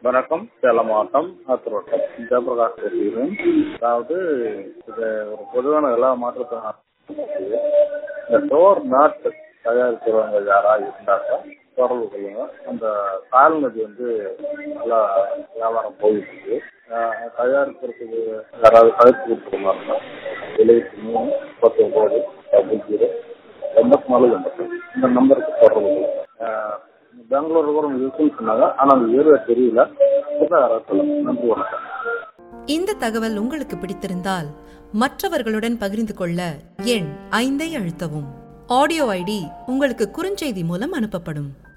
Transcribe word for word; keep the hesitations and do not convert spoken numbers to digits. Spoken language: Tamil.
வணக்கம். சேலம் மாவட்டம் ஆத்தூர் ஜெயபிரகாஷ் பேசுகிறேன். அதாவது இது ஒரு பொதுவான எல்லா மாற்றத்தினாலும் இந்த டோர் நாட் தயாரிக்கிறவங்க யாராவது இருந்தாக்க தொடர்பு கொள்ளுங்க. அந்த கால்நதி வந்து நல்லா வியாபாரம் போயிட்டு இருக்கு. தயாரிக்கிறதுக்கு யாராவது கழித்து கொடுக்குற மாதிரினா எழுபத்தி மூணு முப்பத்தி ஒன்பது டபுள் ஜீரோ எண்பத்தி நாலு எண்பத்தி இந்த நம்பருக்கு தொடர்பு கொள்ளுங்க. பெங்களூர்ல கூட இருக்குன்னு சொன்னாங்க, ஆனா அந்த ஏரியா தெரியல. நன்றி, வணக்கம். இந்த தகவல் உங்களுக்கு பிடித்திருந்தால் மற்றவர்களுடன் பகிர்ந்து கொள்ள எண் ஐந்தை அழுத்தவும். ஆடியோ ஐடி உங்களுக்கு குறுஞ்செய்தி மூலம் அனுப்பப்படும்.